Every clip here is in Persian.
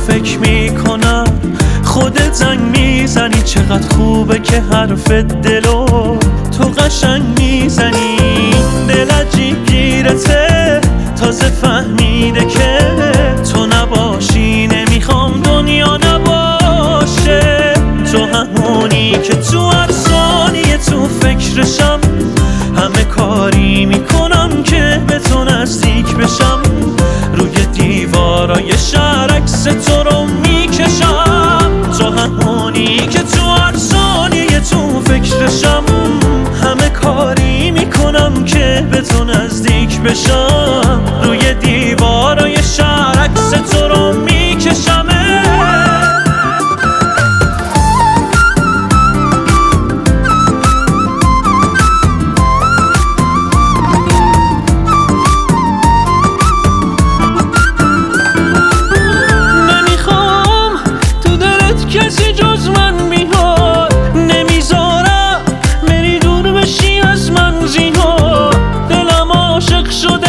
فکر میکنم خودت زنگ میزنی، چقدر خوبه که حرف دلو تو قشنگ میزنی. دل عجیب گیرته، تازه فهمیده که تو نباشی نمیخوام دنیا نباشه. تو همونی که تو هر ثانیه تو فکرشم، همه کاری میکنم که به تو نزدیک بشم. روی دیوارای شهر عکس تو رو میکشم. تو همونی که تو هر ثانیه تو فکرشم، همه کاری میکنم که به تو نزدیک بشم. روی دیوارای شهر عکس تو رو میکشم. کسی جز من بیاد نمیذارم بری دور بشی از من زیاد. دلم عاشق شده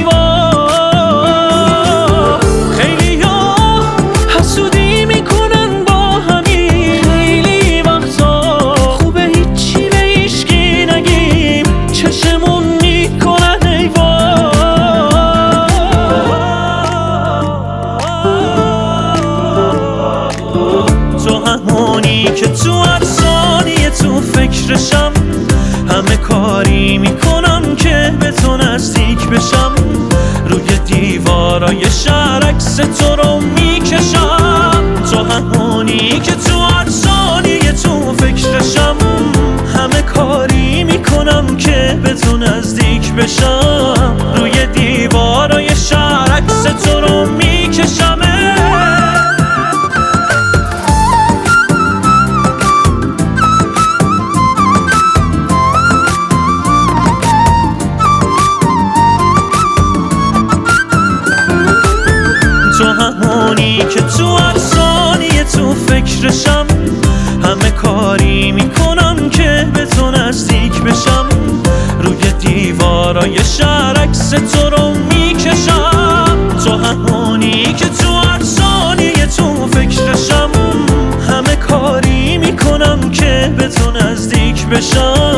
حیوان. خیلی ها حسودی میکنن با همین، خیلی وقتا خوبه هیچی به هیچکی نگیم، چشمون میکنن حیوان. تو همونی که تو هر ثانیه تو فکرشم، همه کاری میکنم که به تو نزدیک بشم. روی دیوارای شهر عکس تو رو میکشم. تو همونی که تو هر ثانیه تو فکرشم، همه کاری میکنم که به تو نزدیک بشم. روی دیوارای شهر عکس تو رو میکشم. تو همونی که تو هر ثانیه تو فکرشم، همه کاری میکنم که به تو نزدیک بشم. روی دیوارای شهر عکس تو رو میکشم. تو همونی که تو هر ثانیه تو فکرشم، همه کاری میکنم که به تو نزدیک بشم.